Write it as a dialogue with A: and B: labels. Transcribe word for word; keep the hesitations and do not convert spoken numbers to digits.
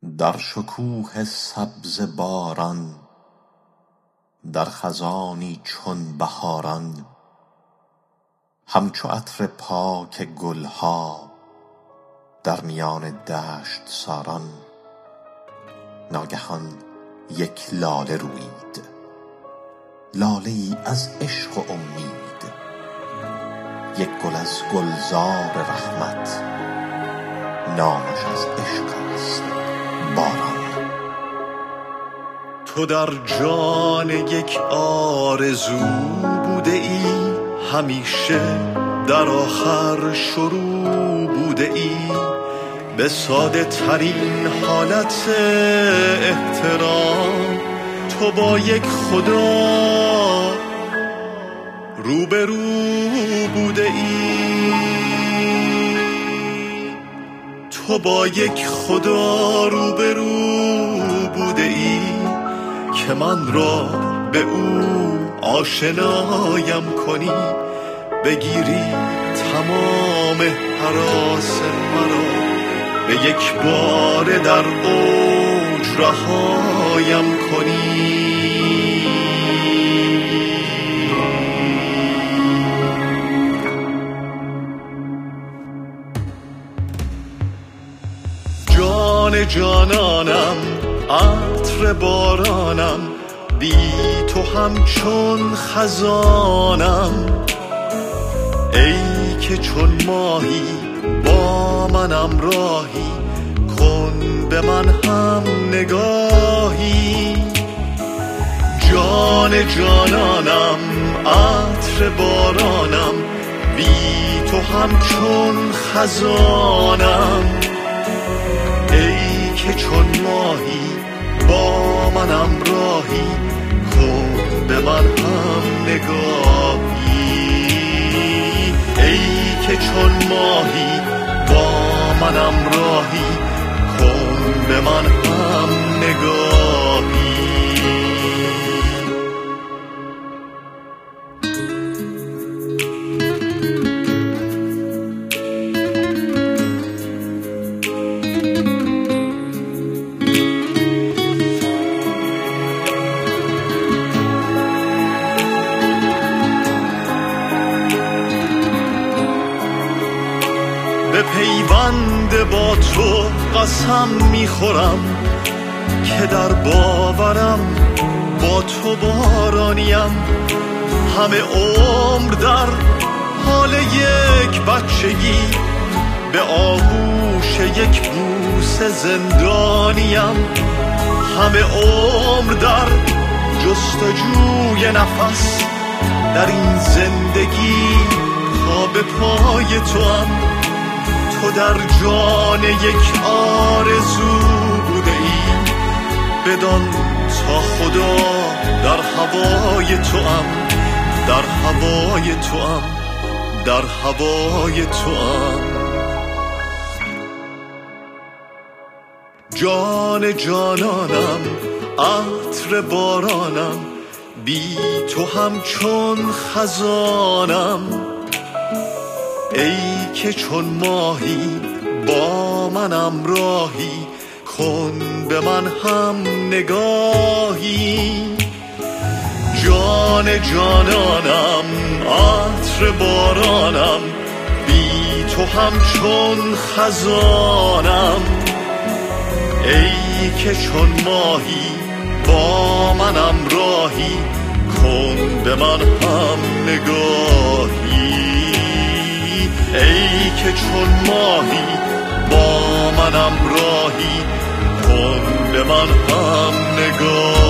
A: در شکوه سبز باران، در خزانی چون بهاران، همچو عطر پاک گلها در میان دشت ساران. ناگهان یک لاله رویید، لاله ای از عشق و امید، یک گل از گلزار رحمت، نامش از عشق است باران.
B: تو در جان یک آرزو بوده ای، همیشه در آخر شروع بوده ای، به ساده ترین حالت احترام تو با یک خدا روبرو بوده ای. تو با یک خدا روبرو بوده ای که من را به او آشنایم کنی، بگیری تمام هراس مرا، به یک بار در اوج رهایم کنی. جان جانانم، عطر بارانم، بی تو همچون خزانم، ای که چون ماهی با منم راهی، کن به من هم نگاهی. جان جانانم، عطر بارانم، بی تو همچون خزانم، ای که چون ماهی با منم راهی، کن به من هم نگاهی. ای که چون ماهی با منم راهی، کن به من هم نگاهی. به پیوند با تو قسم میخورم که در باورم با تو بارانیم، همه عمر در حال یک بچگی، به آغوش یک بوس زندانیم، همه عمر در جستجوی نفس، در این زندگی پا به پای توام. تو در جان یک آرزو بوده ای، بدان تا خدا در هوای توام، در هوای توام، در هوای توام. جان جانانم، عطر بارانم، بی تو همچون خزانم، ای که چون ماهی با منم راهی، کن به من هم نگاهی. جان جانانم، عطر بارانم، بی تو همچون خزانم، ای که چون ماهی با منم راهی، کن به من هم نگاهی. ای که چون ماهی با منم راهی، کن به من هم نگاه.